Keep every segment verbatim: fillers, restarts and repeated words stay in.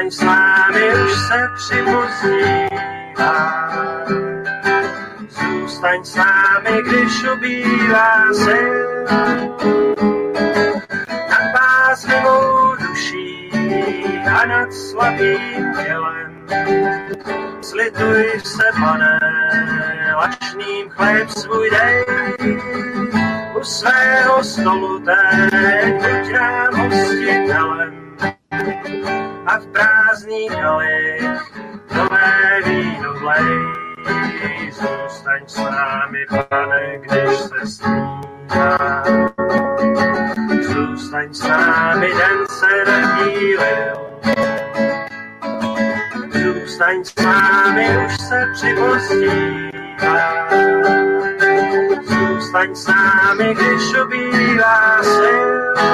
Zůstaň s námi, už se připozdívá. Zůstaň s námi, když ubývá sil. Nad bázlivou duší a nad slabým tělem. Slituj se, Pane, lačným chléb svůj dej. U svého stolu teď buď nám hostitelem. A v prázdných kalich nové víno vlej. Zůstaň s námi, Pane, když se snívá. Zůstaň s námi, den se nechýlil. Zůstaň s námi, už se připozdívá. Zůstaň s námi, když ubývá sil.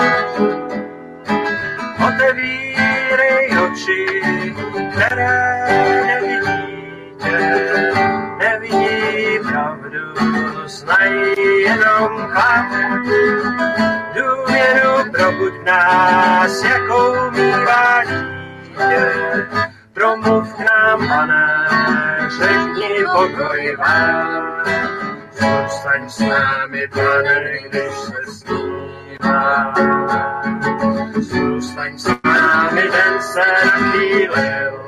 Otevírej oči, které nevidíte, nevidí pravdu, znají jenom chlap. Důvěru probuď v nás, jakou mívá dítě. Promluv k nám, Pane, řekni pokoj vám. Zůstaň s námi, Pane, když se snívá. Zůstaň s námi, den se nachýlil.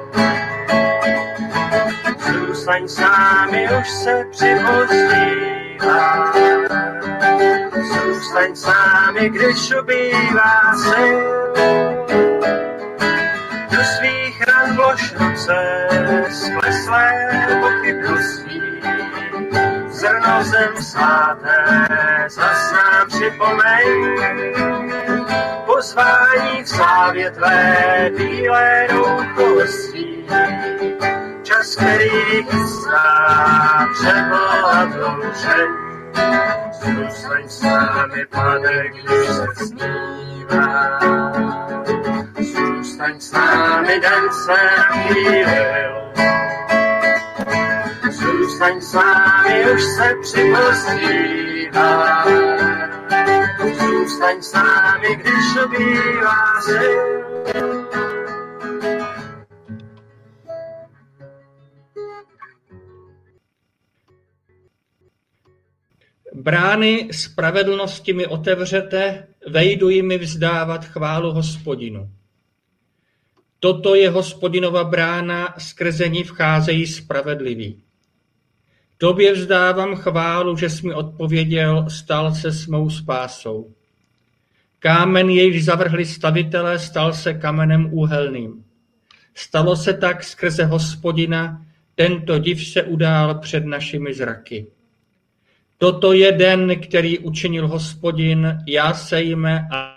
Zůstaň s námi, už se připozdívá. Zůstaň s námi, když ubývá sil. Do svých ran vlož ruce, skleslé pochybností. Zrno zem sváté, zas nám připomeň. Pozvání v slávě tvé bílé douchovostí. Čas, který chystá přebohatou všem. Zůstaň s námi, Pane, když se snívá. Zůstaň s námi, den se nachýlil. Zůstaň s námi, už se připozdívá. Zůstaň s námi, když ubývá sil. Brány spravedlnosti mi otevřete, vejdu jimi vzdávat chválu Hospodinu. Toto je Hospodinova brána, skrze ní vcházejí spravedliví. Tobě vzdávám chválu, že jsi mi odpověděl, stal se s mou spásou. Kámen, jejž zavrhli stavitelé, stal se kamenem úhelným. Stalo se tak skrze Hospodina, tento div se udál před našimi zraky. Toto je den, který učinil Hospodin, já sejme a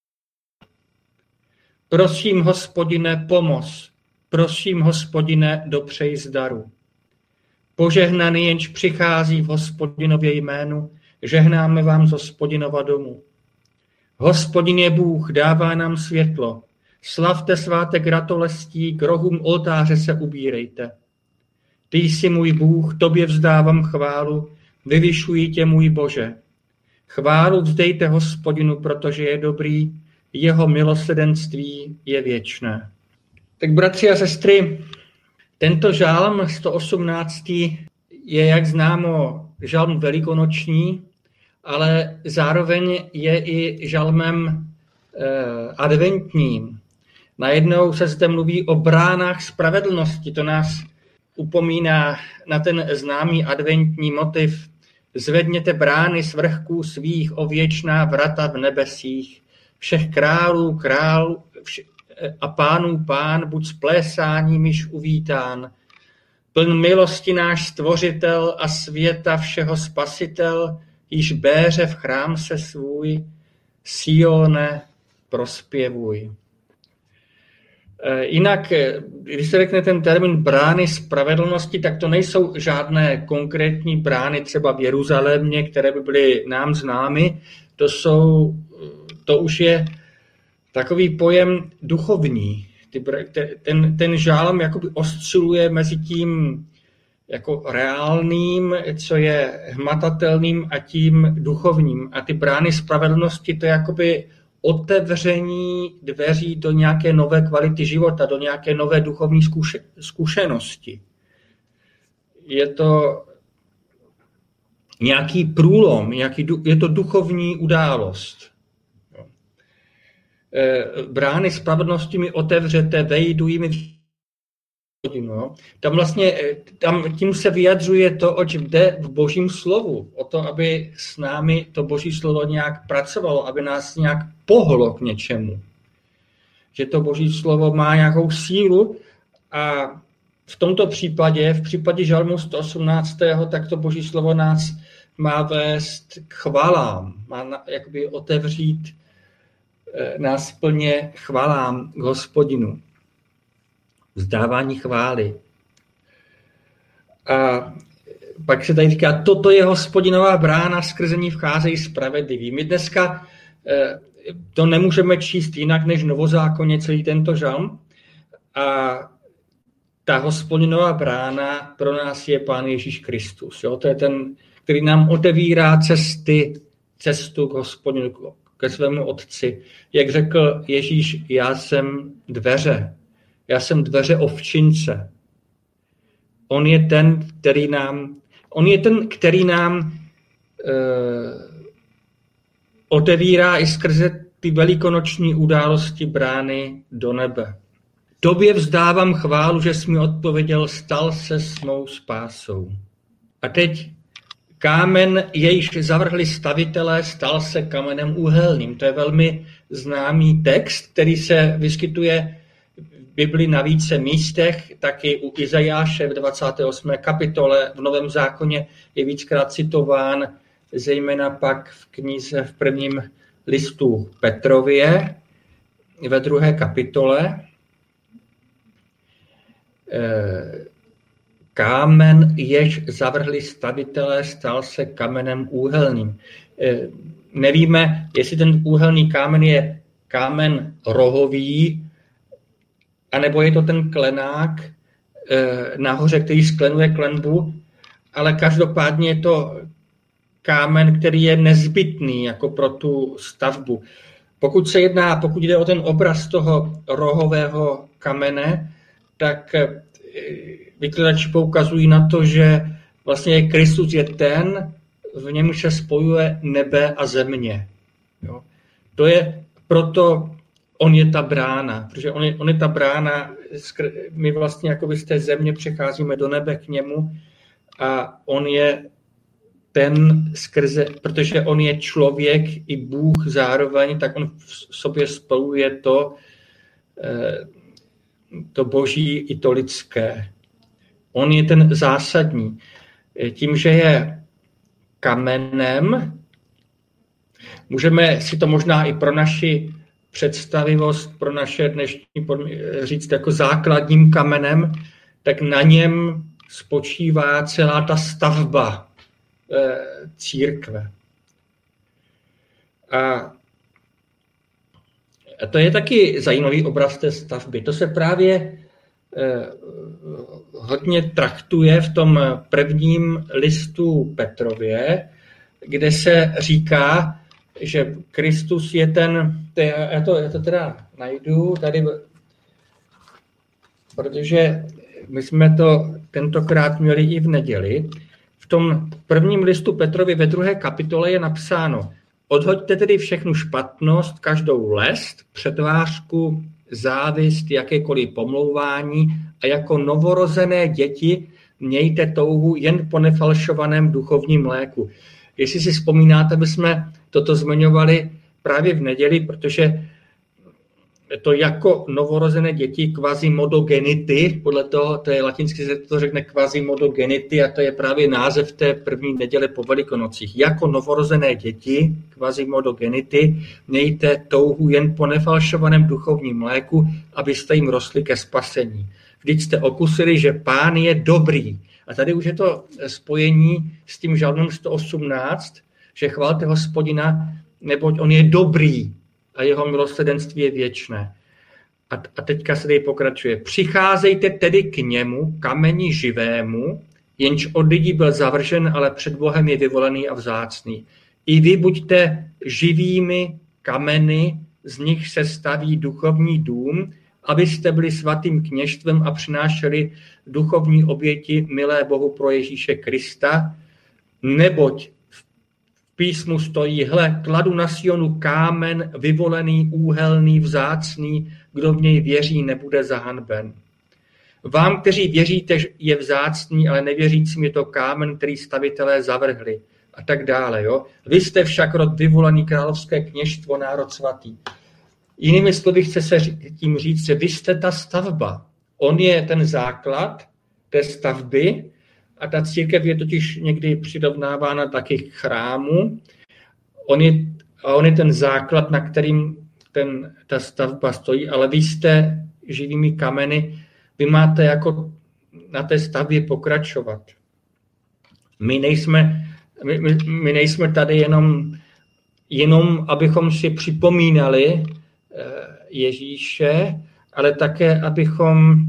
prosím, Hospodine, pomoz. Prosím, Hospodine, dopřej zdaru. Požehnaný, jenž přichází v Hospodinově jménu, žehnáme vám z Hospodinova domu. Hospodin je Bůh, dává nám světlo. Slavte svátek ratolestí, k rohům oltáře se ubírejte. Ty jsi můj Bůh, tobě vzdávám chválu, vyvyšuji tě, můj Bože. Chválu vzdejte Hospodinu, protože je dobrý, jeho milosrdenství je věčné. Tak bratři a sestry, tento žalm sto osmnáctý je, jak známo, žalm velikonoční, ale zároveň je i žalmem eh, adventním. Najednou se zde mluví o bránách spravedlnosti. To nás upomíná na ten známý adventní motiv. Zvedněte brány z vrchků svých, o věčná vrata v nebesích. Všech králů král vše, a pánů pán, buď s plésáním již uvítán. Pln milosti náš stvořitel a světa všeho spasitel, již béře v chrám se svůj, Sione, prospěvuj. Jinak, když se řekne ten termín brány spravedlnosti, tak to nejsou žádné konkrétní brány třeba v Jeruzalémě, které by byly nám známy. To, jsou, to už je takový pojem duchovní. Ten, ten žálm jakoby osciluje mezi tím jako reálným, co je hmatatelným, a tím duchovním. A ty brány spravedlnosti, to je jakoby otevření dveří do nějaké nové kvality života, do nějaké nové duchovní zkušenosti. Je to nějaký průlom, nějaký, je to duchovní událost. Brány spravedlnosti mi otevřete, vejdu jimi hodinu. Tam vlastně tam tím se vyjadřuje to, oč jde v Božím slovu. O to, aby s námi to Boží slovo nějak pracovalo, aby nás nějak pohlo k něčemu. Že to Boží slovo má nějakou sílu a v tomto případě, v případě Žalmu sto osmnáct, tak to Boží slovo nás má vést k chvalám, má jakoby otevřít nás plně chvalám k Hospodinu. Vzdávání chvály. A pak se tady říká, toto je Hospodinová brána, skrze ní vcházejí spravedliví. My dneska to nemůžeme číst jinak než novozákonně celý tento žalm. A ta Hospodinová brána pro nás je Pán Ježíš Kristus. Jo? To je ten, který nám otevírá cesty, cestu k Hospodinu, ke svému Otci. Jak řekl Ježíš, já jsem dveře. Já jsem dveře ovčince. On je ten, který nám, on je ten, který nám eh, otevírá i skrze ty velikonoční události brány do nebe. Tobě vzdávám chválu, že jsi mi odpověděl, stal se s mou spásou. A teď kámen, jejž zavrhli stavitelé, stal se kamenem úhelným. To je velmi známý text, který se vyskytuje v Bibli na více místech, taky u Izajáše v dvacáté osmé kapitole v Novém zákoně je víckrát citován, zejména pak v knize v prvním listu Petrově ve druhé kapitole. Kámen, jež zavrhli stavitelé, stal se kamenem úhelným. Nevíme, jestli ten úhelný kámen je kámen rohový, anebo je to ten klenák nahoře, který sklenuje klenbu, ale každopádně je to kámen, který je nezbytný jako pro tu stavbu. Pokud se jedná, pokud jde o ten obraz toho rohového kamene, tak vykladači poukazují na to, že vlastně Kristus je ten, v něm se spojuje nebe a země. Jo. To je proto on je ta brána, protože on je, on je ta brána, my vlastně jako z té země přecházíme do nebe k němu a on je ten skrze, protože on je člověk i Bůh zároveň, tak on v sobě spojuje to, to boží i to lidské. On je ten zásadní. Tím, že je kamenem, můžeme si to možná i pro naši představivost, pro naše dnešní říct jako základním kamenem, tak na něm spočívá celá ta stavba e, církve. A to je taky zajímavý obraz té stavby. To se právě e, hodně traktuje v tom prvním listu Petrově, kde se říká, že Kristus je ten, to je, já, to, já to teda najdu tady, protože my jsme to tentokrát měli i v neděli. V tom prvním listu Petrovi ve druhé kapitole je napsáno: odhoďte tedy všechnu špatnost, každou lest, přetvářku, závist, jakékoliv pomlouvání a jako novorozené děti mějte touhu jen po nefalšovaném duchovním mléku. Jestli si vzpomínáte, my jsme toto zmiňovali právě v neděli, protože to jako novorozené děti quasimodogenity, podle toho, to je latinsky se to řekne quasimodogenity a to je právě název té první neděle po Velikonocích. Jako novorozené děti, quasimodogenity, mějte touhu jen po nefalšovaném duchovním mléku, abyste jim rostli ke spasení. Vždyť jste okusili, že Pán je dobrý. A tady už je to spojení s tím žalmem sto osmnáct, že chvalte Hospodina, neboť on je dobrý a jeho milosrdenství je věčné. A, a teďka se tady pokračuje. Přicházejte tedy k němu, kameni živému, jenž od lidí byl zavržen, ale před Bohem je vyvolený a vzácný. I vy buďte živými kameny z nich se staví duchovní dům, abyste byli svatým kněžstvem a přinášeli duchovní oběti milé Bohu pro Ježíše Krista, neboť v písmu stojí, hle, kladu na Sionu kámen, vyvolený, úhelný, vzácný, kdo v něj věří, nebude zahanben. Vám, kteří věříte, je vzácný, ale nevěřícím je to kámen, který stavitelé zavrhli a tak dále. Jo? Vy jste však rod vyvolený, královské kněžstvo, národ svatý. Jinými slovy chce se tím říct, že vy jste ta stavba. On je ten základ té stavby a ta církev je totiž někdy přirovnávána taky k chrámu. On je, a on je ten základ, na kterým ten, ta stavba stojí, ale vy jste živými kameny, vy máte jako na té stavbě pokračovat. My nejsme, my, my, my nejsme tady jenom, jenom, abychom si připomínali Ježíše, ale také, abychom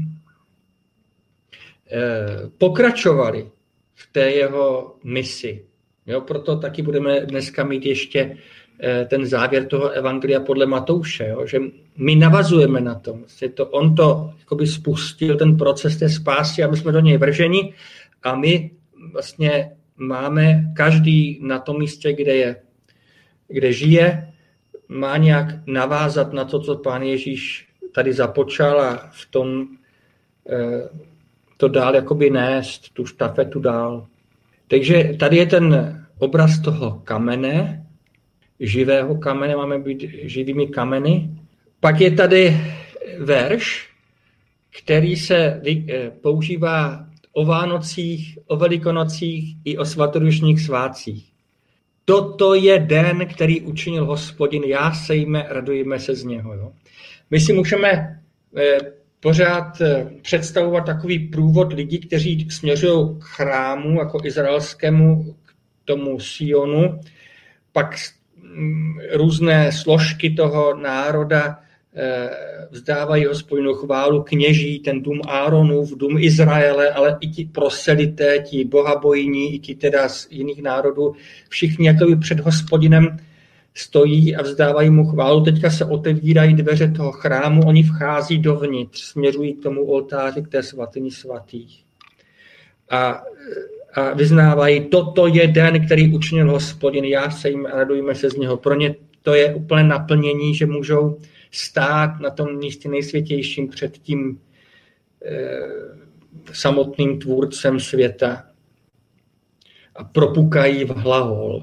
pokračovali v té jeho misi. Jo, proto taky budeme dneska mít ještě ten závěr toho evangelia podle Matouše, jo, že my navazujeme na tom. To, on to jakoby spustil, ten proces té spásy, a my jsme do něj vrženi a my vlastně máme každý na tom místě, kde je, kde žije, má nějak navázat na to, co Pán Ježíš tady započal a v tom eh, to dál jakoby nést, tu štafetu dál. Takže tady je ten obraz toho kamene, živého kamene, máme být živými kameny. Pak je tady verš, který se eh, používá o Vánocích, o Velikonocích i o svatodušních svátcích. Toto je den, který učinil Hospodin, jásejme, radujme se z něho. Jo? My si můžeme eh, pořád eh, představovat takový průvod lidí, kteří směřují k chrámu, jako izraelskému, k tomu Sionu, pak mm, různé složky toho národa eh, vzdávají Hospodinu chválu, kněží, ten dům Áronův, dům Izraele, ale i ti proselité, ti bohabojní, i ti teda z jiných národů, všichni jakoby před Hospodinem stojí a vzdávají mu chválu. Teďka se otevírají dveře toho chrámu, oni vchází dovnitř, směřují k tomu oltáři, k té svatyni svatých. A, a vyznávají, toto je den, který učinil Hospodin, já se jim radujme se z něho. Pro ně to je úplné naplnění, že můžou stát na tom místě nejsvětějším před tím eh, samotným tvůrcem světa a propukají v hlahol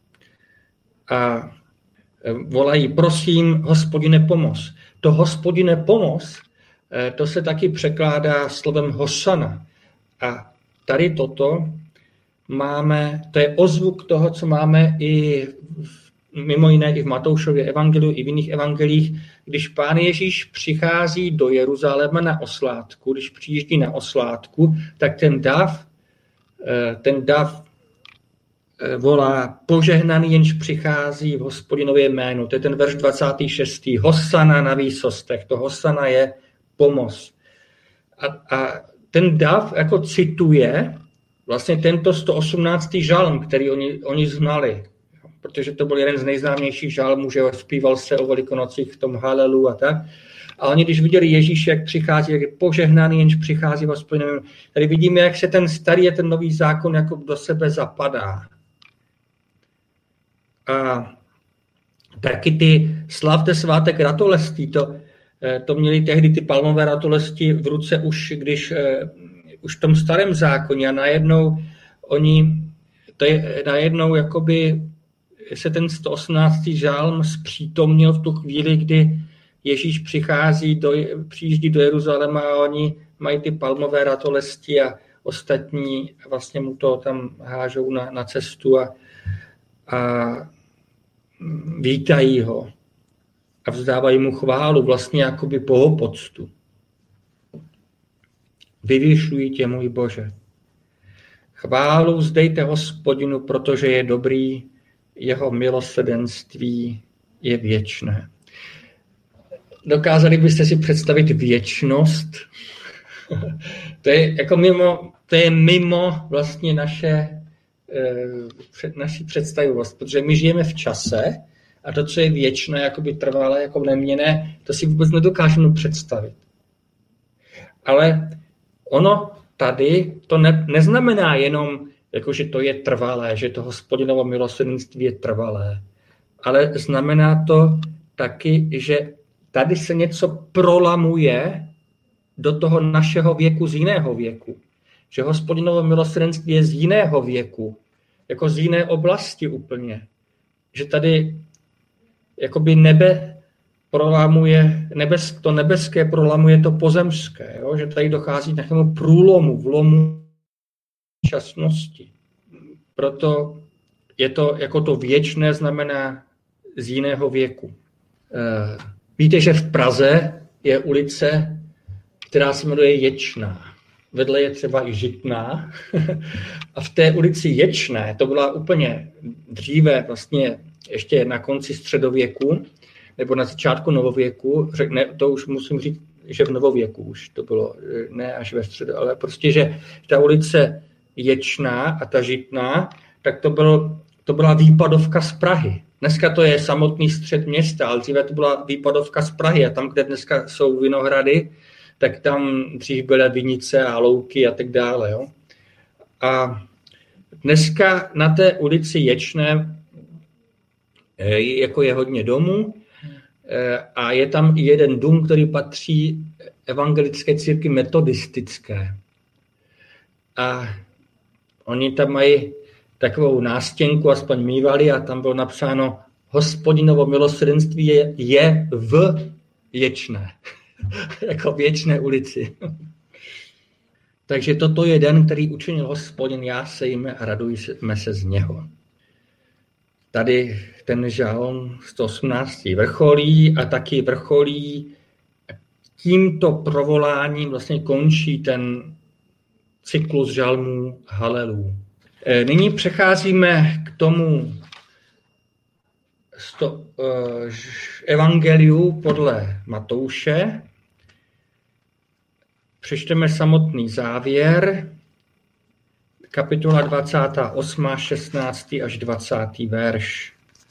a eh, volají, prosím, Hospodine, pomoz. To Hospodine, pomoz, eh, to se taky překládá slovem Hosana. A tady toto máme, to je ozvuk toho, co máme i v mimo jiné i v Matoušově evangeliu, i v jiných evangelích, když Pán Ježíš přichází do Jeruzaléma na oslátku, když přijíždí na oslátku, tak ten dav, ten dav volá požehnaný, jenž přichází v Hospodinově jménu. To je ten verš dvacátý šestý Hosana na výsostech. To Hosana je pomoc. A, a ten dav jako cituje vlastně tento sto osmnáctý žalm, který oni, oni znali. Protože to byl jeden z nejznámějších žalmů, že zpíval se o Velikonocích v tom Halelu a tak. A oni, když viděli Ježíše, jak přichází, jak je požehnaný, jenž přichází v Hospodinově, tady vidíme, jak se ten starý a ten nový zákon jako do sebe zapadá. A taky ty slavte svátek ratolestí, to, to měli tehdy ty palmové ratolesti v ruce už, když už v tom starém zákoně a najednou oni, to je najednou jakoby se ten sto osmnáctý žálm zpřítomnil v tu chvíli, kdy Ježíš přichází do, přijíždí do Jeruzaléma a oni mají ty palmové ratolesti a ostatní vlastně mu to tam hážou na, na cestu a, a vítají ho a vzdávají mu chválu vlastně jakoby bohopoctu. Vyvyšují tě, můj Bože. Chválu vzdejte Hospodinu, protože je dobrý, jeho milosrdenství je věčné. Dokázali byste si představit věčnost? To je jako mimo, to je mimo vlastně naše, naši představivost, protože my žijeme v čase a to, co je věčné, jakoby trvalé, jako neměnné, to si vůbec nedokážeme představit. Ale ono tady to ne, neznamená jenom, jako, že to je trvalé, že to Hospodinovo milosrdenství je trvalé, ale znamená to taky, že tady se něco prolamuje do toho našeho věku z jiného věku. Že Hospodinovo milosrdenství je z jiného věku, jako z jiné oblasti úplně. Že tady jakoby nebe prolamuje, nebes, to nebeské prolamuje to pozemské, jo? Že tady dochází k nějakému průlomu, vlomu časnosti. Proto je to, jako to věčné znamená z jiného věku. Víte, že v Praze je ulice, která se jmenuje Ječná. Vedle je třeba i Žitná. A v té ulici Ječné, to byla úplně dříve, vlastně ještě na konci středověku, nebo na začátku novověku, ne, to už musím říct, že v novověku už to bylo, ne až ve středu, ale prostě, že ta ulice Ječná a ta Žitná, tak to, byl, to byla výpadovka z Prahy. Dneska to je samotný střed města, ale dříve to byla výpadovka z Prahy a tam, kde dneska jsou vinohrady, tak tam dřív byly vinice a louky a tak dále. Jo? A dneska na té ulici Ječné jako je hodně domů a je tam i jeden dům, který patří evangelické církvi metodistické. A oni tam mají takovou nástěnku, aspoň mívali, a tam bylo napsáno Hospodinovo milosrdenství je, je v Ječné. Jako v Ječné ulici. Takže toto je den, který učinil Hospodin, jásejme a radujme se z něho. Tady ten žalm sto osmnáct vrcholí a taky vrcholí tímto provoláním vlastně končí ten cyklus žalmů Halelů. Nyní přecházíme k tomu sto, uh, evangeliu podle Matouše. Přečteme samotný závěr, kapitola dvacátá osmá, šestnáctý až dvacátý verš.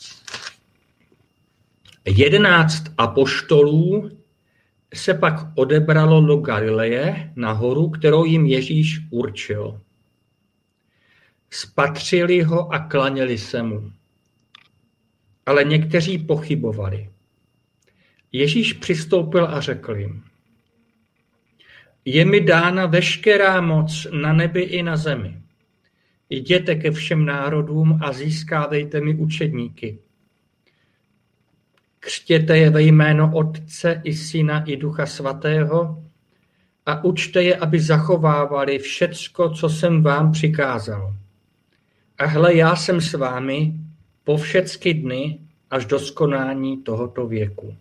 Jedenáct apoštolů se pak odebralo do Galileje na horu, kterou jim Ježíš určil. Spatřili ho a klaněli se mu. Ale někteří pochybovali. Ježíš přistoupil a řekl jim: Je mi dána veškerá moc na nebi i na zemi. Jděte ke všem národům a získávejte mi učedníky. Křtěte je ve jméno Otce i Syna i Ducha Svatého a učte je, aby zachovávali všecko, co jsem vám přikázal. A hle, já jsem s vámi po všechny dny až do skonání tohoto věku.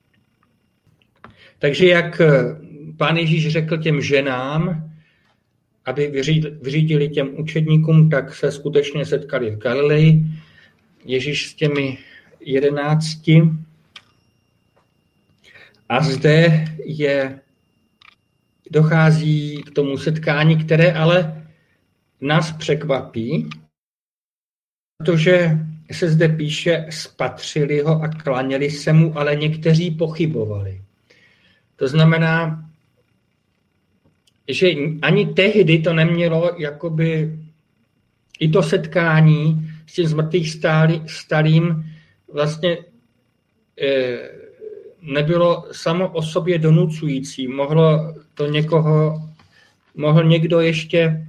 Takže jak Pán Ježíš řekl těm ženám, aby vyřídili těm učedníkům, tak se skutečně setkali v Galileji. Ježíš s těmi jedenácti. A zde je, dochází k tomu setkání, které ale nás překvapí, protože se zde píše, spatřili ho a klaněli se mu, ale někteří pochybovali. To znamená, že ani tehdy to nemělo jakoby i to setkání s tím zmrtvých starým vlastně e, nebylo samo o sobě donucující. Mohlo to někoho, mohl někdo ještě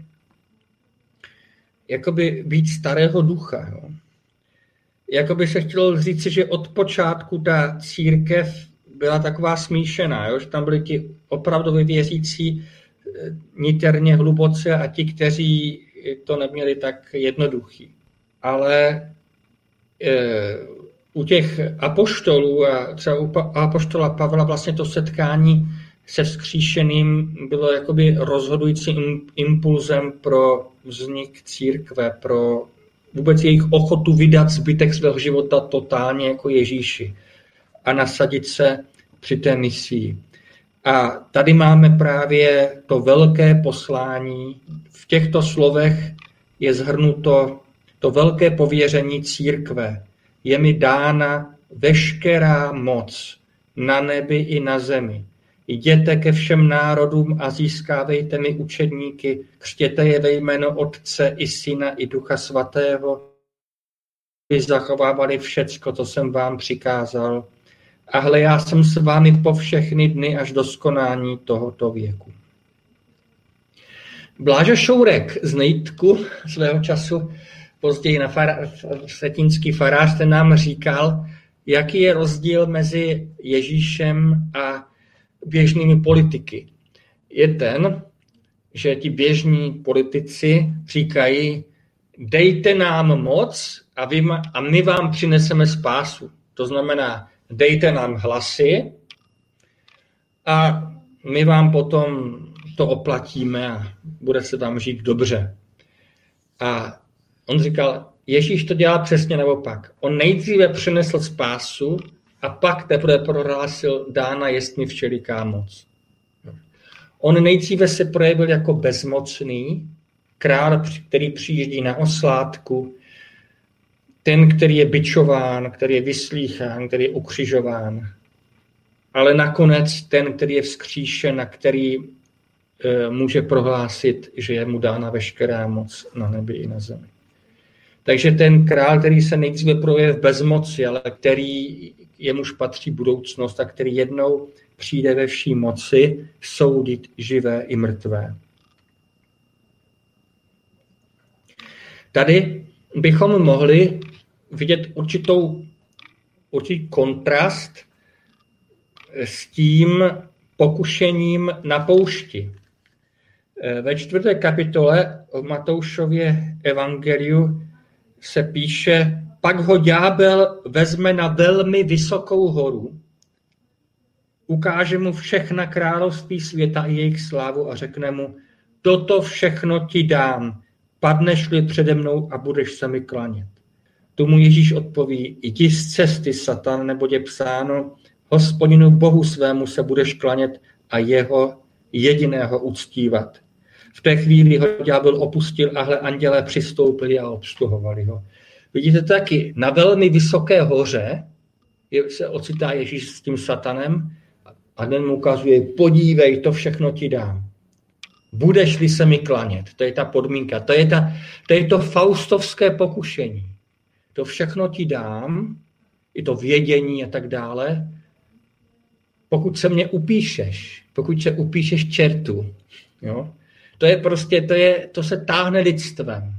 jakoby být starého ducha. Jo. Jakoby se chtělo říct, že od počátku ta církev byla taková smíšená, jo, že tam byli ti opravdu věřící niterně hluboce a ti, kteří to neměli tak jednoduchý. Ale e, u těch apoštolů a třeba u apoštola Pavla vlastně to setkání se vzkříšeným bylo jakoby rozhodujícím impulzem pro vznik církve, pro vůbec jejich ochotu vydat zbytek svého života totálně jako Ježíši a nasadit se při té misii. A tady máme právě to velké poslání. V těchto slovech je shrnuto to velké pověření církve. je mi dána veškerá moc na nebi i na zemi. Jděte ke všem národům a získávejte mi učedníky, křtěte je ve jméno Otce i Syna i Ducha Svatého, aby zachovávali všecko, co jsem vám přikázal. A hle, já jsem s vámi po všechny dny až do skonání tohoto věku. Bláža Šourek z Nejtku svého času, později na fara, setínský farář, ten nám říkal, jaký je rozdíl mezi Ježíšem a běžnými politiky. Je ten, že ti běžní politici říkají, dejte nám moc a, vy, a my vám přineseme spásu. To znamená, dejte nám hlasy a my vám potom to oplatíme a bude se vám žít dobře. A on říkal, Ježíš to dělá přesně naopak. On nejdříve přinesl spásu a pak teprve prohlásil, dána jest mi všeliká moc. On nejdříve se projevil jako bezmocný, král, který přijíždí na oslátku, ten, který je bičován, který je vyslýchán, který je ukřižován. Ale nakonec ten, který je vzkříšen a který e, může prohlásit, že je mu dána veškerá moc na nebi i na zemi. Takže ten král, který se nejdříve projeví v bezmoci, ale který jemuž patří budoucnost a který jednou přijde ve vší moci soudit živé i mrtvé. Tady bychom mohli vidět určitou, určitý kontrast s tím pokušením na poušti. Ve čtvrté kapitole v Matoušově evangeliu se píše, pak ho ďábel vezme na velmi vysokou horu, ukáže mu všechna království světa i jejich slávu a řekne mu, toto všechno ti dám, padneš-li přede mnou a budeš se mi klanět. Tomu Ježíš odpoví, jdi z cesty, Satan, neboť je psáno, Hospodinu Bohu svému se budeš klanět a jeho jediného uctívat. V té chvíli ho ďábel opustil a hle, andělé přistoupili a obsluhovali ho. Vidíte taky, na velmi vysoké hoře se ocitá Ježíš s tím Satanem a ten mu ukazuje, podívej, to všechno ti dám. Budeš-li se mi klanět, to je ta podmínka, to je, ta, to je to faustovské pokušení. To všechno ti dám, i to vědění a tak dále, pokud se mě upíšeš, pokud se upíšeš čertu, jo? To je prostě, to, je, to se táhne lidstvem.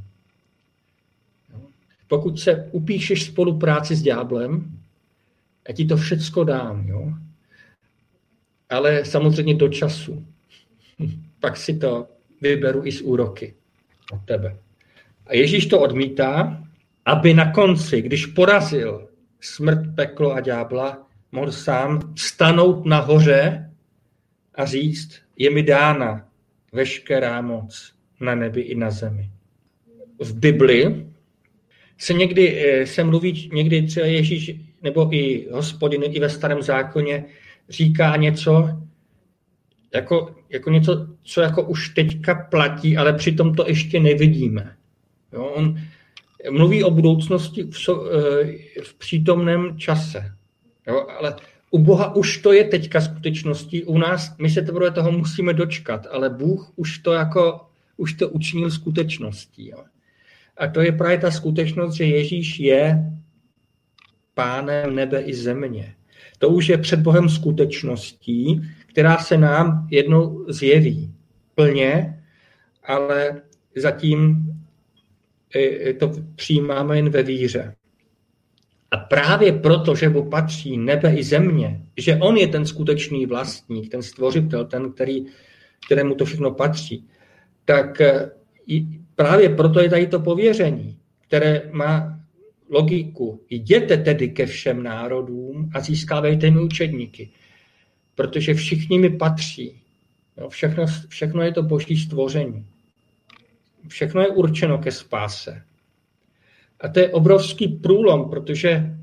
Pokud se upíšeš spolupráci s ďáblem, já ti to všecko dám, jo? Ale samozřejmě do času. Pak si to vyberu i z úroky od tebe. A Ježíš to odmítá, aby na konci, když porazil smrt, peklo a ďábla, mohl sám stanout nahoře a říct, je mi dána veškerá moc na nebi i na zemi. V Bibli se někdy se mluví, někdy třeba Ježíš nebo i Hospodin i ve Starém zákoně říká něco, jako, jako něco, co jako už teďka platí, ale přitom to ještě nevidíme. Jo, on mluví o budoucnosti v, v přítomném čase. Jo, ale u Boha už to je teďka skutečností. U nás, my se teprve toho musíme dočkat, ale Bůh už to jako, už to učinil skutečností. Jo. A to je právě ta skutečnost, že Ježíš je pánem nebe i země. To už je před Bohem skutečností, která se nám jednou zjeví plně, ale zatím to přijímáme jen ve víře. A právě proto, že mu patří nebe i země, že on je ten skutečný vlastník, ten stvořitel, ten, který, kterému to všechno patří, tak právě proto je tady to pověření, které má logiku. Jděte tedy ke všem národům a získávejte mi učedníky, protože všichni mi patří. Jo, všechno, všechno je to boží stvoření. Všechno je určeno ke spáse. A to je obrovský průlom, protože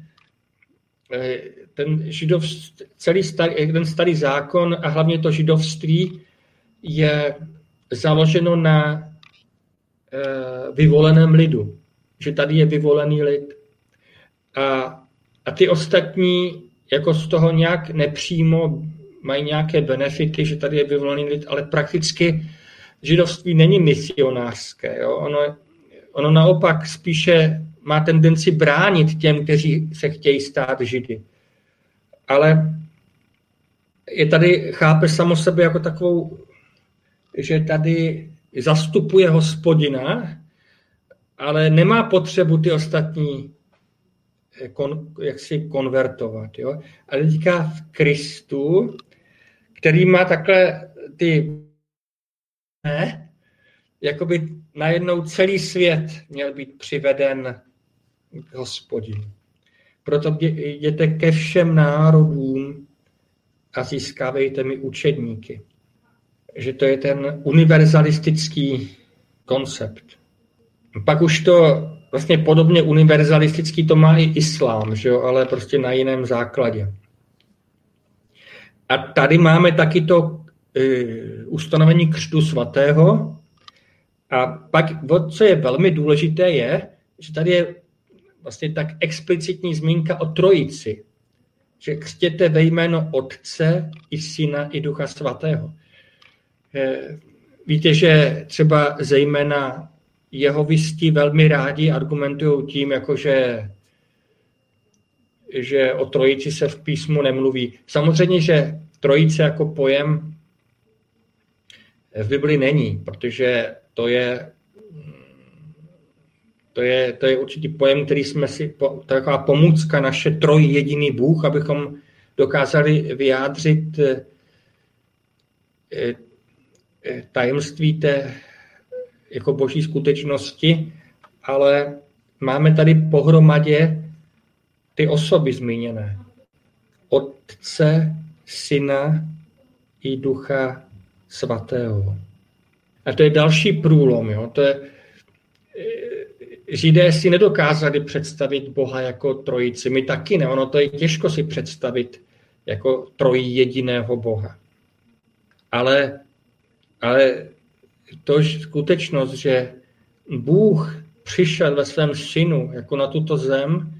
ten židovství, celý starý, ten starý zákon a hlavně to židovství je založeno na vyvoleném lidu. Že tady je vyvolený lid. a, a ty ostatní jako z toho nějak nepřímo mají nějaké benefity, že tady je vyvolený lid, ale prakticky židovství není misionářské. Jo? Ono, ono naopak spíše má tendenci bránit těm, kteří se chtějí stát židy. Ale je tady, chápe samo sebe jako takovou, že tady zastupuje Hospodina, ale nemá potřebu ty ostatní kon, jaksi konvertovat. Jo? Ale říká v Kristu, který má takhle ty ne, jakoby najednou celý svět měl být přiveden k Hospodinu. Proto jděte ke všem národům a získávejte mi učedníky. Že to je ten univerzalistický koncept. Pak už to vlastně podobně univerzalistický to má i islám, že jo? Ale prostě na jiném základě. A tady máme taky to uh, ustanovení křtu svatého. A pak, co je velmi důležité, je, že tady je vlastně tak explicitní zmínka o trojici. Že křtěte ve jméno Otce i Syna i Ducha svatého. Víte, že třeba zejména jehovisti velmi rádi argumentují tím, jakože, že o trojici se v písmu nemluví. Samozřejmě, že trojice jako pojem v Bibli není, protože to je, to je, to je určitý pojem, který jsme si, taková pomůcka naše trojjediný Bůh, abychom dokázali vyjádřit tajemství té jako boží skutečnosti, ale máme tady pohromadě ty osoby zmíněné. Otce, Syna i Ducha svatého. A to je další průlom. Jo? To je, Židé si nedokázali představit Boha jako trojici. My taky ne. Ono to je těžko si představit jako trojjediného Boha. Ale, ale to skutečnost, že Bůh přišel ve svém synu jako na tuto zem,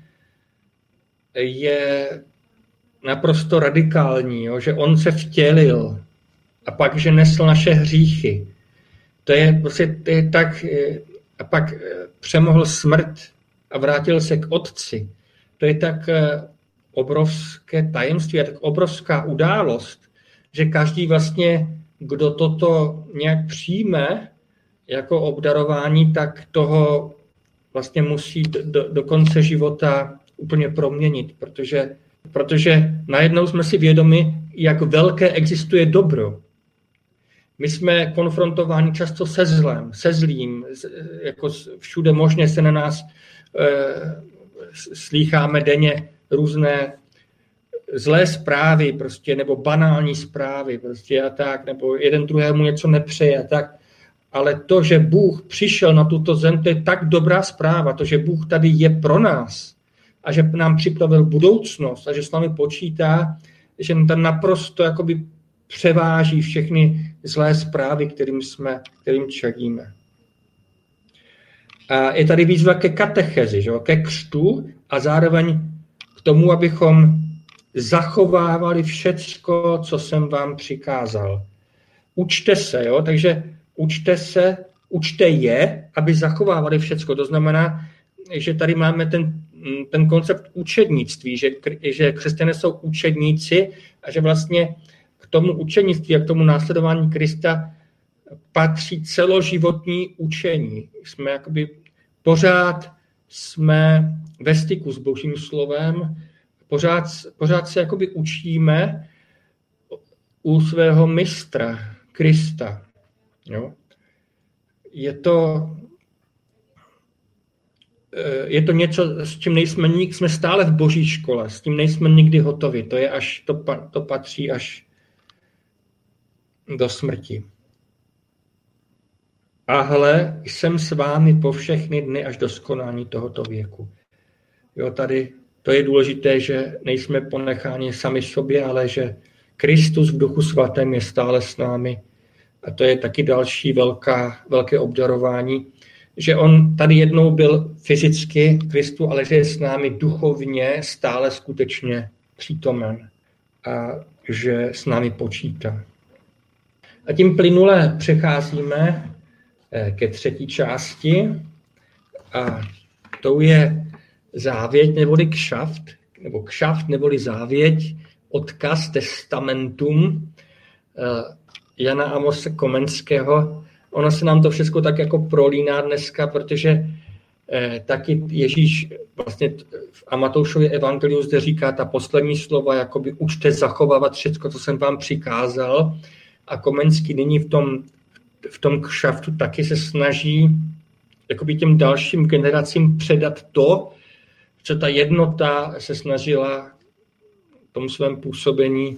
je naprosto radikální, jo? Že on se vtělil a pak, že nesl naše hříchy. To je prostě to je tak, a pak přemohl smrt a vrátil se k Otci. To je tak obrovské tajemství a tak obrovská událost, že každý vlastně, kdo toto nějak přijme jako obdarování, tak toho vlastně musí do, do konce života úplně proměnit, protože, protože najednou jsme si vědomi, jak velké existuje dobro. My jsme konfrontováni často se zlem, se zlým, jako všude možně se na nás e, slýcháme denně různé zlé zprávy, prostě, nebo banální zprávy, prostě a tak, nebo jeden druhému něco nepřeje a tak. Ale to, že Bůh přišel na tuto zem, to je tak dobrá zpráva, to, že Bůh tady je pro nás a že nám připravil budoucnost a že s námi počítá, že tam naprosto jakoby převáží všechny zlé zprávy, kterým jsme, kterým čelíme. A je tady výzva ke katechezi, že? Ke křtu a zároveň k tomu, abychom zachovávali všecko, co jsem vám přikázal. Učte se, jo? Takže učte se, učte je, aby zachovávali všecko. To znamená, že tady máme ten, ten koncept učednictví, že, že křesťané jsou učedníci a že vlastně k tomu učednictví a k tomu následování Krista patří celoživotní učení. Jsme jakoby pořád jsme ve styku s Božím slovem, pořád, pořád se jakoby učíme u svého mistra Krista. Jo? Je to je to něco, s čím nejsme nikdy, jsme stále v Boží škole, s tím nejsme nikdy hotovi. To je až to, to patří až do smrti. A hle, jsem s vámi po všechny dny až do skonání tohoto věku. Jo, tady to je důležité, že nejsme ponecháni sami sobě, ale že Kristus v Duchu svatém je stále s námi. A to je taky další velká, velké obdarování, že on tady jednou byl fyzicky Kristu, ale že je s námi duchovně stále skutečně přítomen a že s námi počítá. A tím plynule přecházíme ke třetí části a tou je závěť neboli kšaft, nebo kšaft neboli závěť, odkaz, testamentum Jana Amose Komenského. Ono se nám to všechno tak jako prolíná dneska, protože eh, taky Ježíš vlastně v Amatoušově evangeliu zde říká ta poslední slova, jakoby učte zachovávat všechno, co jsem vám přikázal. A Komenský nyní v tom, v tom kšaftu taky se snaží jakoby těm dalším generacím předat to, co ta jednota se snažila v tom svém působení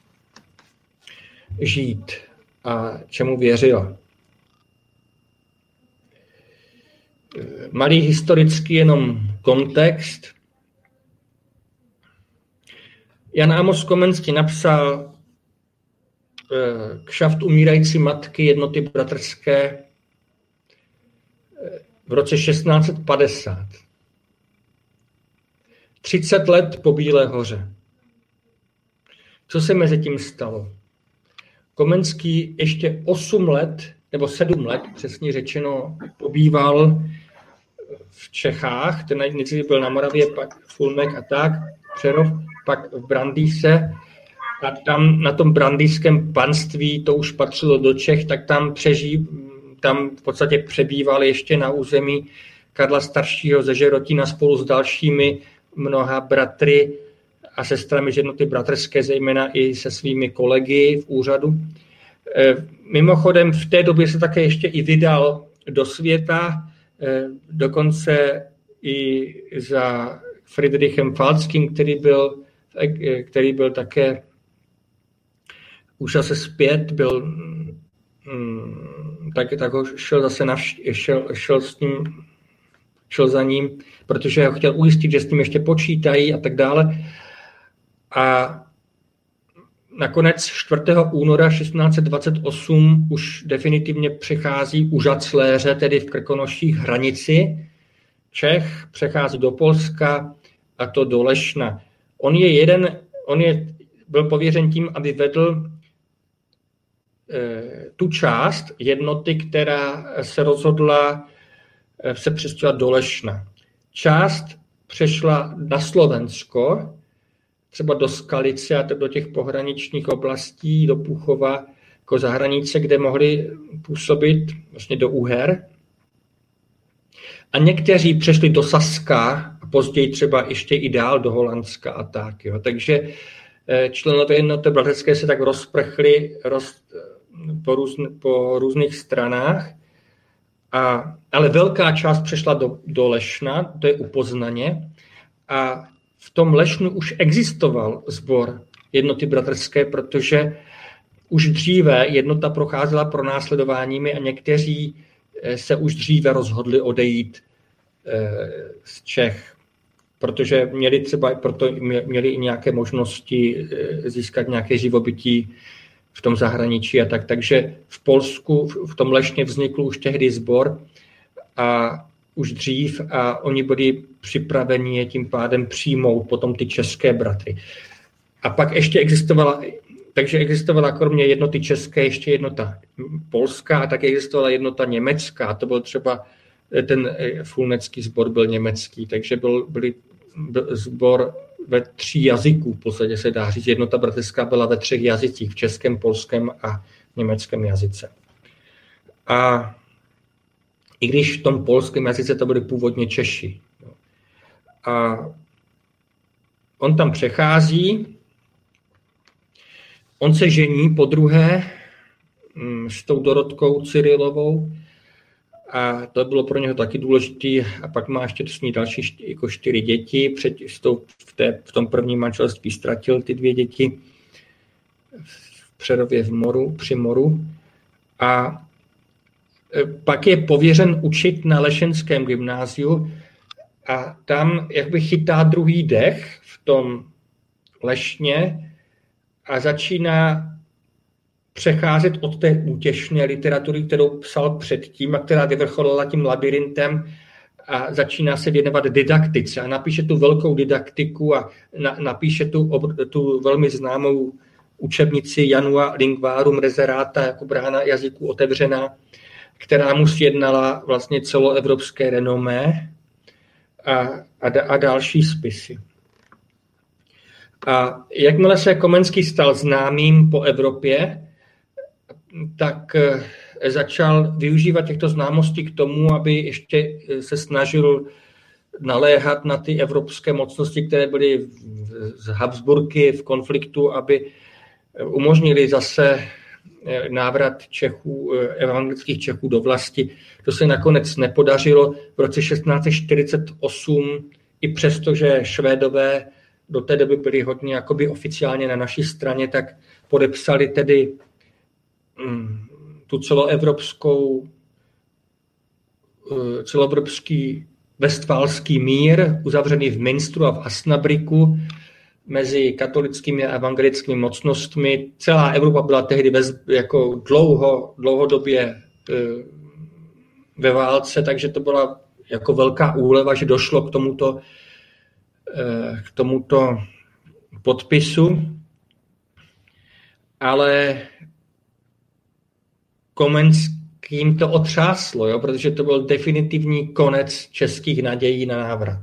žít a čemu věřila. Malý historický jenom kontext. Jan Amos Komenský napsal kšaft umírající matky jednoty bratrské v roce šestnáct set padesát. třicet let po Bílé hoře. Co se mezi tím stalo? Komenský ještě osm let, nebo sedm let, přesně řečeno, pobýval v Čechách, ten nejdřív byl na Moravě, pak Fulnek a tak, Přerov, pak v Brandýse a tam na tom brandýském panství, to už patřilo do Čech, tak tam přeží, tam v podstatě přebýval ještě na území Karla staršího ze Žerotína spolu s dalšími mnoha bratry a sestrami z jednoty bratrské, zejména i se svými kolegy v úřadu. Mimochodem v té době se také ještě i vydal do světa, dokonce i za Friedrichem Falckým, který byl, který byl také už zase zpět, byl, tak, tak ho šel zase navš- šel, šel, s ním, šel za ním, protože ho chtěl ujistit, že s ním ještě počítají a tak dále. A nakonec čtvrtého února šestnáct set dvacet osm už definitivně přechází u Žacléře, tedy v Krkonoších, hranici Čech, přechází do Polska a to do Lešna. On je jeden, on je, byl pověřen tím, aby vedl e, tu část jednoty, která se rozhodla e, se přestěhovat do Lešna. Část přešla na Slovensko, třeba do Skalice a do těch pohraničních oblastí, do Púchova, jako za hranice, kde mohli působit vlastně do Uher. A někteří přešli do Saska a později třeba ještě i dál do Holandska a tak. Jo. Takže členové jednoty bratrské se tak rozprchli roz, po, různ, po různých stranách, a, ale velká část přešla do, do Lešna, to je u Poznaně, a v tom Lešnu už existoval sbor jednoty bratrské, protože už dříve jednota procházela pronásledováními a někteří se už dříve rozhodli odejít z Čech, protože měli třeba proto měli i nějaké možnosti získat nějaké živobytí v tom zahraničí a tak. Takže v Polsku, v tom Lešně vznikl už tehdy sbor a už dřív a oni byli připraveni je tím pádem přijmout potom ty české bratry. A pak ještě existovala, takže existovala kromě jednoty české ještě jednota polská a také existovala jednota německá. To byl třeba ten fulnecký sbor byl německý, takže byl, byl, byl sbor ve tří jazyků, v podstatě se dá říct. Jednota bratrská byla ve třech jazycích, v českém, polském a německém jazyce. A i když v tom polském jazyce to byli původně Češi. A on tam přechází, on se žení po druhé s tou Dorotkou Cyrilovou a to bylo pro něho taky důležitý a pak má ještě s ní další jako čtyři děti. Před, v, té, v tom prvním manželství ztratil ty dvě děti v Přerově v moru, při moru a pak je pověřen učit na Lešenském gymnáziu a tam jakby chytá druhý dech v tom Lešně a začíná přecházet od té útěšné literatury, kterou psal předtím a která vyvrcholila tím Labirintem, a začíná se věnovat didaktice a napíše tu velkou didaktiku a na, napíše tu, tu velmi známou učebnici Janua Linguarum Reserata jako brána jazyku otevřená, která mu sjednala vlastně celoevropské renomé a, a, a další spisy. A jakmile se Komenský stal známým po Evropě, tak začal využívat těchto známostí k tomu, aby ještě se snažil naléhat na ty evropské mocnosti, které byly z Habsburky v konfliktu, aby umožnili zase návrat Čechů, evangelických Čechů do vlasti. To se nakonec nepodařilo. V roce šestnáct set čtyřicet osm, i přesto, že Švédové do té doby byli hodně jakoby oficiálně na naší straně, tak podepsali tedy mm, tu celoevropskou, celoevropský westfálský mír, uzavřený v Münsteru a v Osnabrücken mezi katolickými a evangelickými mocnostmi. Celá Evropa byla tehdy bez, jako dlouho, dlouhodobě ve válce, takže to byla jako velká úleva, že došlo k tomuto, k tomuto podpisu. Ale Komenským to otřáslo, jo, protože to byl definitivní konec českých nadějí na návrat.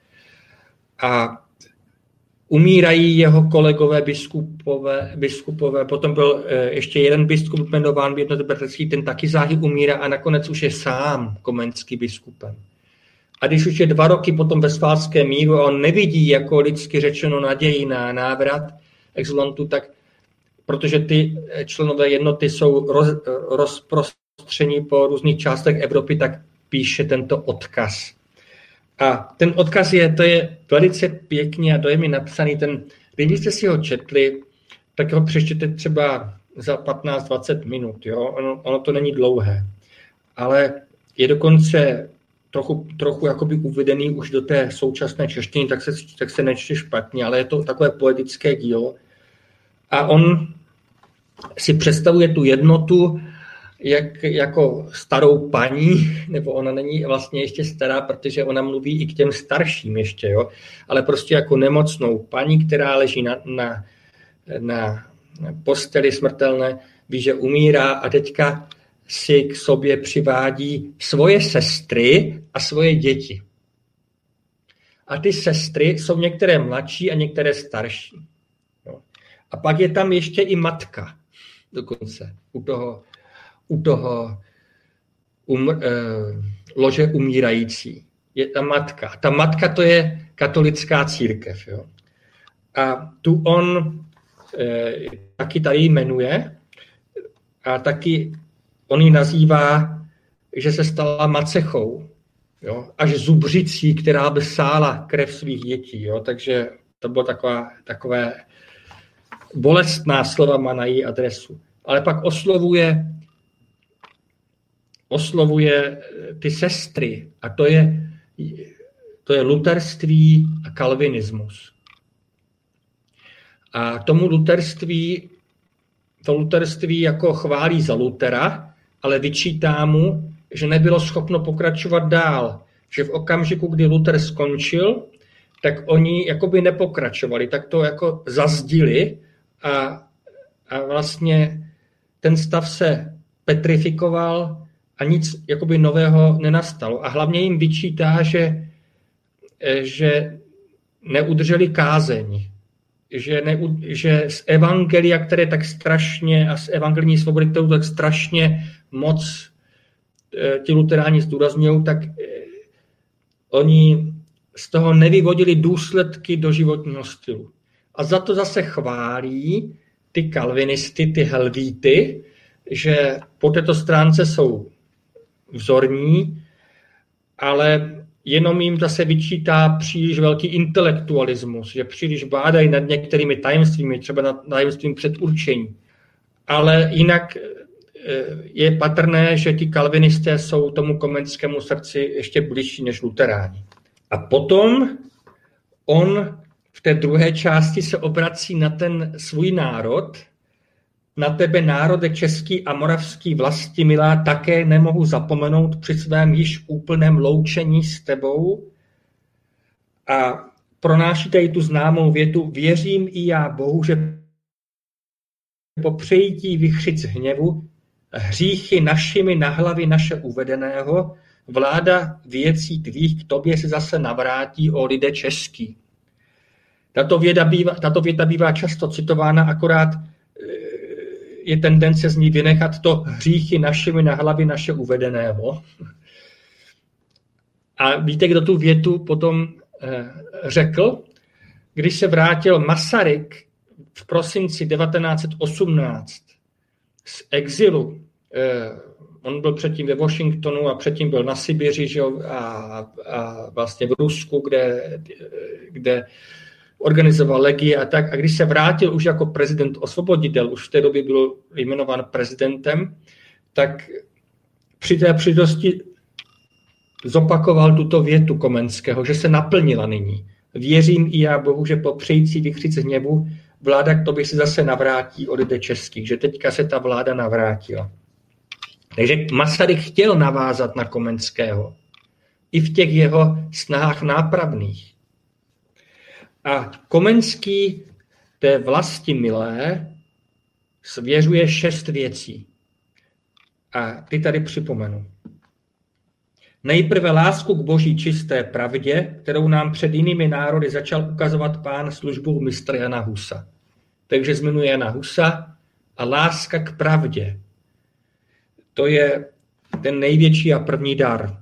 A umírají jeho kolegové biskupové, biskupové, potom byl ještě jeden biskup jmenován Jednoteberský, ten taky záhy umírá a nakonec už je sám Komenský biskupem. A když už je dva roky potom ve Westfálském míru a on nevidí jako lidsky řečeno naději na návrat exulantů, tak protože ty členové jednoty jsou roz, rozprostření po různých částech Evropy, tak píše tento odkaz. A ten odkaz je, to je velice pěkně a dojemně napsaný. Ten, kdybyste si ho četli, tak ho přečtěte třeba za patnáct dvacet minut. Jo? Ono, ono to není dlouhé. Ale je dokonce trochu, trochu jakoby uvedený už do té současné češtiny, tak se, tak se nečte špatně, ale je to takové poetické dílo. A on si představuje tu jednotu jak, jako starou paní, nebo ona není vlastně ještě stará, protože ona mluví i k těm starším ještě, jo? Ale prostě jako nemocnou paní, která leží na, na, na posteli smrtelné, ví, že umírá a teďka si k sobě přivádí svoje sestry a svoje děti. A ty sestry jsou některé mladší a některé starší. Jo? A pak je tam ještě i matka dokonce u toho, u toho um, eh, lože umírající. Je ta matka. Ta matka to je katolická církev. Jo? A tu on eh, taky tady jmenuje a taky on ji nazývá, že se stala macechou. Jo? Až zubřicí, která by sála krev svých dětí. Jo? Takže to bylo taková, takové bolestná slova má na její adresu. Ale pak oslovuje, oslovuje ty sestry a to je, to je luterství a kalvinismus. A tomu luterství, to luterství jako chválí za Lutera, ale vyčítá mu, že nebylo schopno pokračovat dál. Že v okamžiku, kdy Luther skončil, tak oni jakoby nepokračovali, tak to jako zazdili a, a vlastně ten stav se petrifikoval a nic jakoby nového nenastalo. A hlavně jim vyčítá, že, že neudrželi kázeň, že, ne, že z evangelia, které tak strašně, a z evangelijní svobody, kterou tak strašně moc ti luteráni zdůrazňují, tak oni z toho nevyvodili důsledky do životního stylu. A za to zase chválí ty kalvinisty, ty helvíty, že po této stránce jsou vzorní, ale jenom jim zase vyčítá příliš velký intelektualismus, že příliš bádají nad některými tajemstvími, třeba nad tajemstvím předurčení. Ale jinak je patrné, že ti kalvinisté jsou tomu Komenskému srdci ještě bližší než luteráni. A potom on v té druhé části se obrací na ten svůj národ Na tebe, národe český a moravský vlasti milá, také nemohu zapomenout při svém již úplném loučení s tebou. A pronáší tady tu známou větu: věřím i já Bohu, že po přejítí vychřic hněvu hříchy našimi na hlavy naše uvedeného vláda věcí tvých k tobě se zase navrátí, o lide český. Tato věta bývá, tato věta bývá často citována, akorát je tendence z ní vynechat to hříchy našimi na hlavy naše uvedeného. A víte, kdo tu větu potom eh, řekl? Když se vrátil Masaryk v prosinci devatenáct set osmnáct z exilu, eh, on byl předtím ve Washingtonu a předtím byl na Sibiři, že jo, a, a vlastně v Rusku, kde, kde organizoval legie a tak. A když se vrátil už jako prezident osvoboditel, už v té době byl jmenován prezidentem, tak při té příležitosti zopakoval tuto větu Komenského, že se naplnila nyní. Věřím i já Bohu, že po přející vychřic hněvu vláda k tobě se zase navrátí, o lide českých, že teďka se ta vláda navrátila. Takže Masaryk chtěl navázat na Komenského i v těch jeho snahách nápravných. A Komenský té vlasti milé svěřuje šest věcí. A ty tady připomenu. Nejprve lásku k boží čisté pravdě, kterou nám před jinými národy začal ukazovat pán službou mistra Jana Husa. Takže zmiňuje Jana Husa a láska k pravdě. To je ten největší a první dar.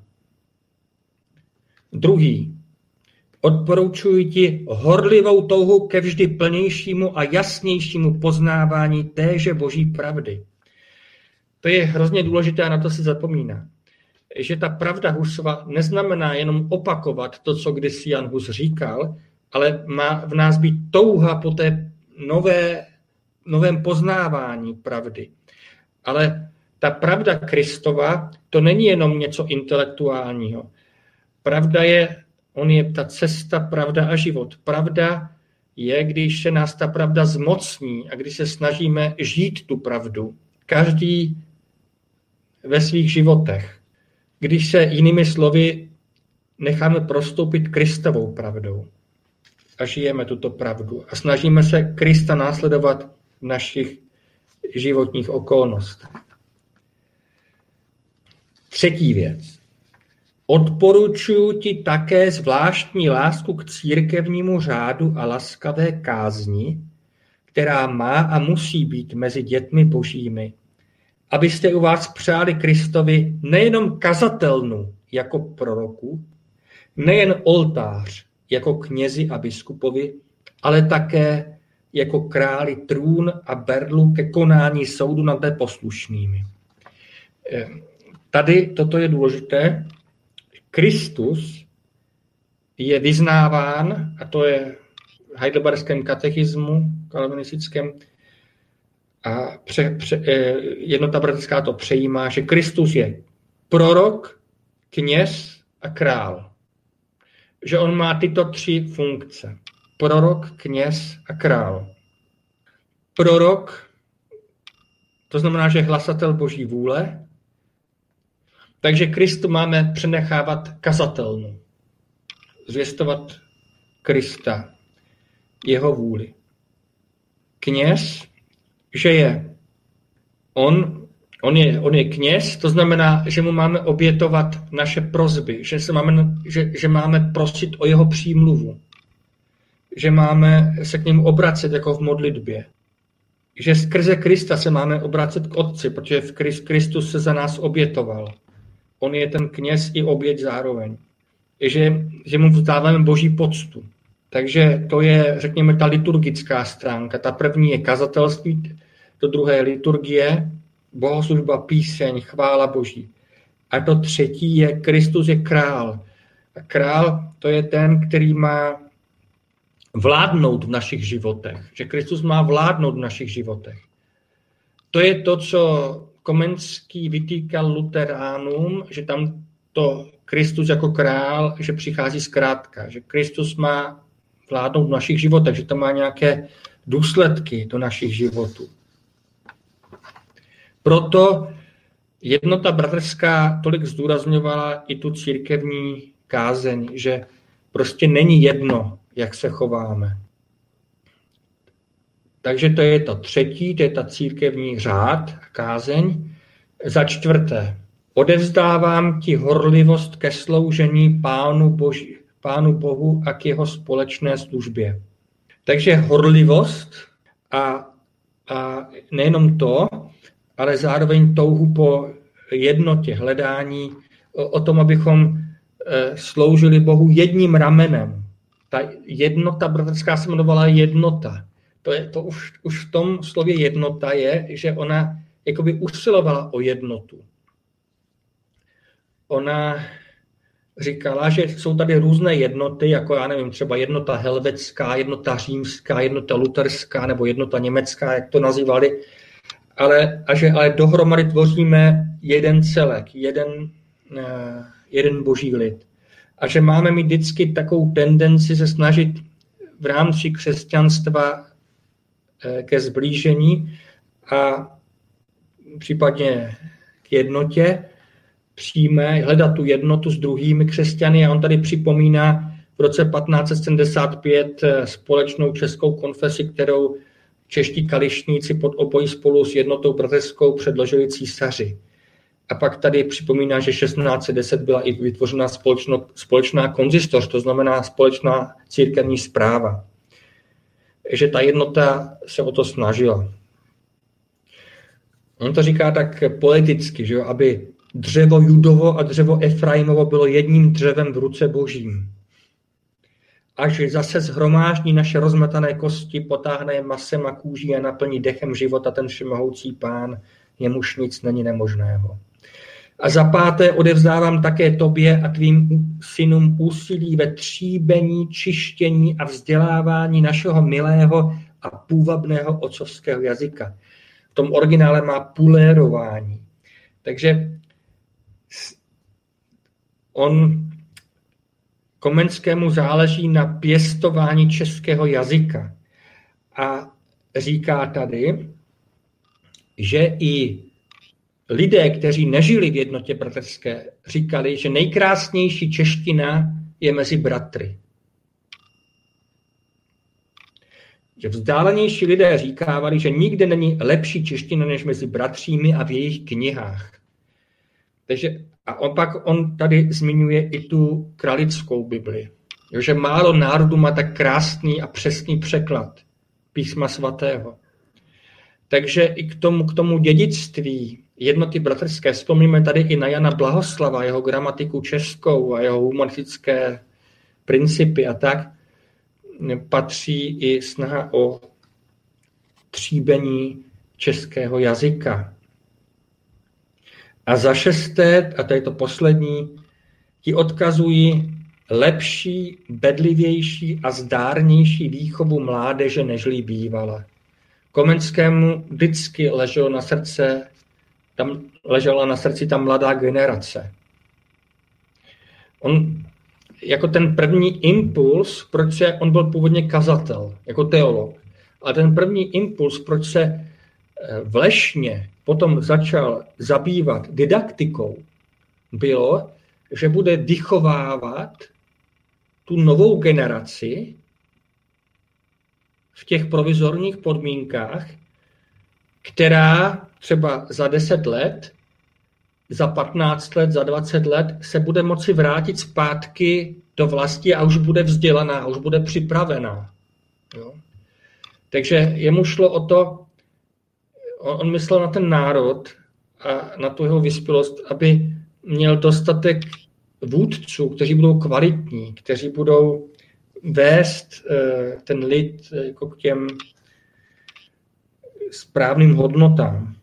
Druhý. Odporučuji ti horlivou touhu ke vždy plnějšímu a jasnějšímu poznávání téže boží pravdy. To je hrozně důležité a na to se zapomíná. Že ta pravda Husova neznamená jenom opakovat to, co kdysi Jan Hus říkal, ale má v nás být touha po té nové, novém poznávání pravdy. Ale ta pravda Kristova, to není jenom něco intelektuálního. Pravda je, on je ta cesta, pravda a život. Pravda je, když se nás ta pravda zmocní a když se snažíme žít tu pravdu. Každý ve svých životech. Když se jinými slovy necháme prostoupit Kristovou pravdou a žijeme tuto pravdu a snažíme se Krista následovat v našich životních okolnostech. Třetí věc. Odporučuji ti také zvláštní lásku k církevnímu řádu a laskavé kázni, která má a musí být mezi dětmi božími, abyste u vás přáli Kristovi nejenom kazatelnu jako proroku, nejen oltář jako knězi a biskupovi, ale také jako králi trůn a berlu ke konání soudu nad neposlušnými. Tady toto je důležité. Kristus je vyznáván, a to je v heidelberském katechismu kalvinistickém, a pře, pře, jednota bratrská to přejímá, že Kristus je prorok, kněz a král. Že on má tyto tři funkce. Prorok, kněz a král. Prorok, to znamená, že je hlasatel boží vůle, takže Kristu máme přenechávat kazatelnu. Zvěstovat Krista, jeho vůli. Kněz, že je on, on je, on je kněz, to znamená, že mu máme obětovat naše prosby, že, se máme, že, že máme prosit o jeho přímluvu, že máme se k němu obracet jako v modlitbě, že skrze Krista se máme obracet k Otci, protože v Kristus se za nás obětoval. On je ten kněz i oběť zároveň. Že, že mu vzdáváme boží poctu. Takže to je, řekněme, ta liturgická stránka. Ta první je kazatelství, to druhé je liturgie, bohoslužba, píseň, chvála boží. A to třetí je, Kristus je král. A král to je ten, který má vládnout v našich životech. Že Kristus má vládnout v našich životech. To je to, co Komenský vytýkal luteránům, že tam to Kristus jako král, že přichází zkrátka, že Kristus má vládnout v našich životech, že to má nějaké důsledky do našich životů. Proto jednota bratrská tolik zdůrazňovala i tu církevní kázeň, že prostě není jedno, jak se chováme. Takže to je to třetí, to je ta církevní řád a kázeň. Za čtvrté, odevzdávám ti horlivost ke sloužení Pánu, Boží, Pánu Bohu a k jeho společné službě. Takže horlivost a, a nejenom to, ale zároveň touhu po jednotě, hledání, o, o tom, abychom e, sloužili Bohu jedním ramenem. Ta jednota bratrská se jmenovala jednota. To, je, to už, už v tom slově jednota je, že ona jakoby usilovala o jednotu. Ona říkala, že jsou tady různé jednoty, jako já nevím, třeba jednota helvetská, jednota římská, jednota luterská nebo jednota německá, jak to nazývali, ale, a že ale dohromady tvoříme jeden celek, jeden, jeden boží lid. A že máme mít vždycky takovou tendenci se snažit v rámci křesťanstva ke zblížení a případně k jednotě, přijme, hledat tu jednotu s druhými křesťany. A on tady připomíná v roce patnáct set sedmdesát pět společnou českou konfesi, kterou čeští kališníci pod obojí spolu s jednotou bratrskou předložili císaři. A pak tady připomíná, že šestnáct set deset byla i vytvořena společno, společná konzistoř, to znamená společná církevní správa. Že ta jednota se o to snažila. On to říká tak politicky, že jo, aby dřevo Judovo a dřevo Efraimovo bylo jedním dřevem v ruce Božím. Až zase shromáždí naše rozmetané kosti, potáhne je masem a kůží a naplní dechem života ten všemohoucí Pán, jemuž nic není nemožného. A za páté odevzdávám také tobě a tvým synům úsilí ve tříbení, čištění a vzdělávání našeho milého a půvabného otcovského jazyka. V tom originále má pulérování. Takže on Komenskému záleží na pěstování českého jazyka. A říká tady, že i lidé, kteří nežili v jednotě bratrské, říkali, že nejkrásnější čeština je mezi bratry. Že vzdálenější lidé říkávali, že nikde není lepší čeština než mezi bratřími a v jejich knihách. Takže, a on pak on tady zmiňuje i tu kralickou Bibli. Že málo národů má tak krásný a přesný překlad písma svatého. Takže i k tomu, k tomu dědictví jednoty bratrské, vzpomíme tady i na Jana Blahoslava, jeho gramatiku českou a jeho humanistické principy a tak, patří i snaha o tříbení českého jazyka. A za šesté, a to je to poslední, ti odkazují lepší, bedlivější a zdárnější výchovu mládeže, nežli bývala. Komenskému vždycky leželo na srdce, tam ležela na srdci ta mladá generace. On jako ten první impuls, proč se, on byl původně kazatel, jako teolog, ale ten první impuls, proč se v Lešně potom začal zabývat didaktikou, bylo, že bude vychovávat tu novou generaci v těch provizorních podmínkách, která třeba za deset let, za patnáct let, za dvacet let se bude moci vrátit zpátky do vlasti a už bude vzdělaná, už bude připravená. Jo? Takže jemu šlo o to, on myslel na ten národ a na tu jeho vyspělost, aby měl dostatek vůdců, kteří budou kvalitní, kteří budou vést ten lid jako k těm správným hodnotám.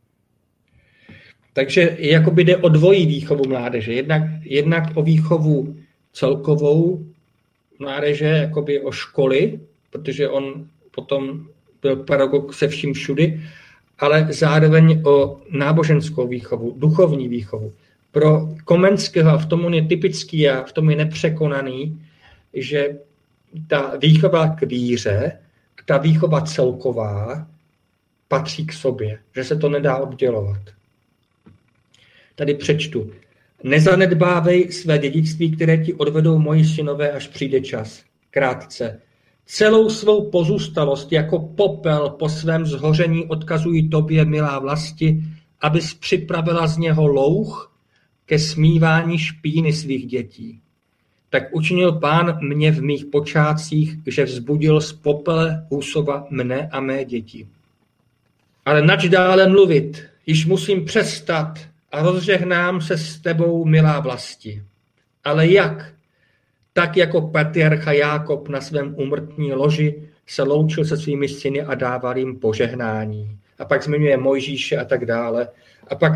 Takže jakoby jde o dvojí výchovu mládeže. Jednak, jednak o výchovu celkovou mládeže, jakoby o školy, protože on potom byl pedagog se vším všudy, ale zároveň o náboženskou výchovu, duchovní výchovu. Pro Komenského, v tom on je typický a v tom je nepřekonaný, že ta výchova k víře, ta výchova celková patří k sobě, že se to nedá oddělovat. Tady přečtu. Nezanedbávej své dědictví, které ti odvedou moji synové, až přijde čas. Krátce. Celou svou pozůstalost jako popel po svém zhoření odkazují tobě, milá vlasti, abys připravila z něho louh ke smívání špíny svých dětí. Tak učinil Pán mě v mých počátcích, že vzbudil z popele hůsova mne a mé děti. Ale nač dále mluvit, již musím přestat a rozžehnám se s tebou, milá vlasti. Ale jak? Tak jako patriarcha Jákob na svém úmrtní loži se loučil se svými syny a dával jim požehnání. A pak zmiňuje Mojžíše a tak dále. A pak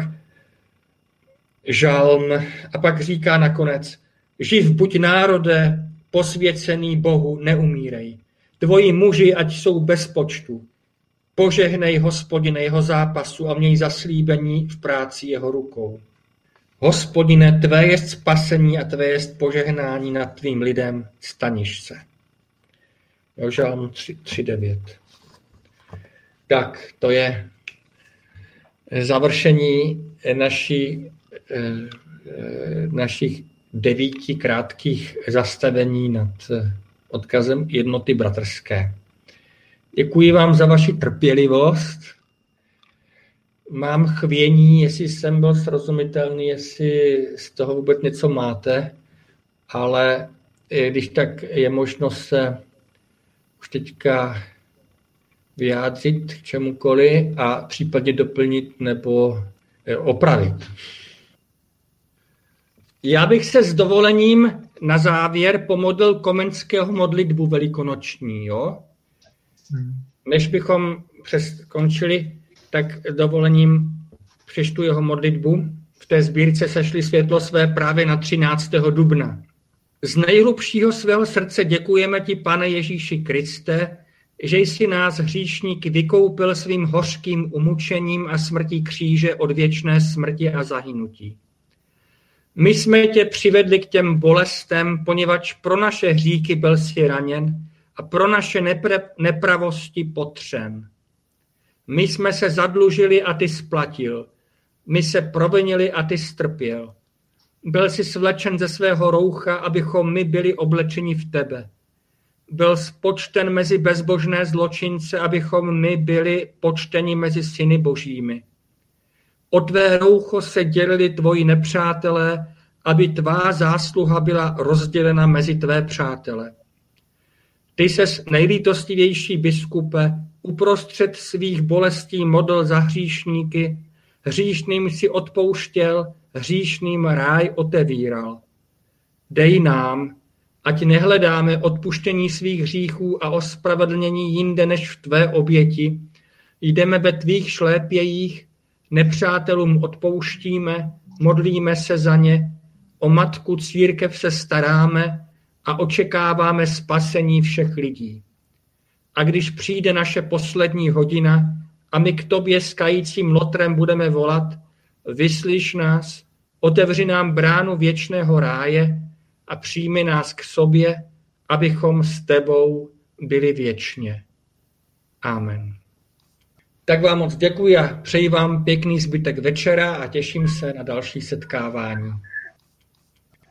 žalm. A pak říká nakonec, živ buď národe, posvěcený Bohu, neumírej. Tvoji muži, ať jsou bez počtu. Požehnej, Hospodine, jeho zápasu a měj zaslíbení v práci jeho rukou. Hospodine, tvé jest spasení a tvé jest požehnání nad tvým lidem, staniš se. Jo, žalm tři devět. Tak, to je završení naší, našich devíti krátkých zastavení nad odkazem jednoty bratrské. Děkuji vám za vaši trpělivost. Mám chvění, jestli jsem byl srozumitelný, jestli z toho vůbec něco máte, ale když tak je možnost se už teďka vyjádřit k čemukoliv a případně doplnit nebo opravit. Já bych se s dovolením na závěr pomodlil Komenského modlitbu velikonoční. Jo? Než bychom skončili, tak dovolením přečtu jeho modlitbu. V té sbírce Sešli světlo své právě na třináctého dubna. Z nejhlubšího svého srdce děkujeme ti, Pane Ježíši Kriste, že jsi nás hříšníky vykoupil svým hořkým umučením a smrtí kříže od věčné smrti a zahynutí. My jsme tě přivedli k těm bolestem, poněvadž pro naše hříchy byl jsi raněn a pro naše nepre, nepravosti potřen. My jsme se zadlužili a ty splatil. My se provinili a ty strpěl. Byl jsi svlečen ze svého roucha, abychom my byli oblečeni v tebe. Byl spočten mezi bezbožné zločince, abychom my byli počteni mezi syny božími. O tvé roucho se dělili tvoji nepřátelé, aby tvá zásluha byla rozdělena mezi tvé přátele. Ty ses, nejlítostivější biskupe, uprostřed svých bolestí modl za hříšníky, hříšným si odpouštěl, hříšným ráj otevíral. Dej nám, ať nehledáme odpuštění svých hříchů a ospravedlnění jinde než v tvé oběti, jdeme ve tvých šlépějích, nepřátelům odpouštíme, modlíme se za ně, o matku církev se staráme a očekáváme spasení všech lidí. A když přijde naše poslední hodina a my k tobě s kajícím lotrem budeme volat, vyslyš nás, otevři nám bránu věčného ráje a přijmi nás k sobě, abychom s tebou byli věčně. Amen. Tak vám moc děkuji a přeji vám pěkný zbytek večera a těším se na další setkávání.